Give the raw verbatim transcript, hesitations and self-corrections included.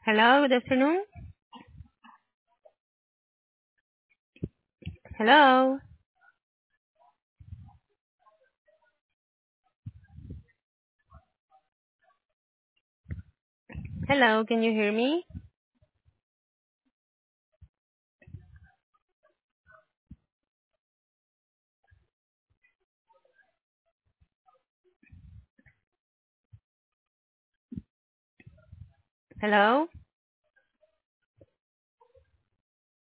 Hello, good afternoon. Hello. Hello, can you hear me? Hello?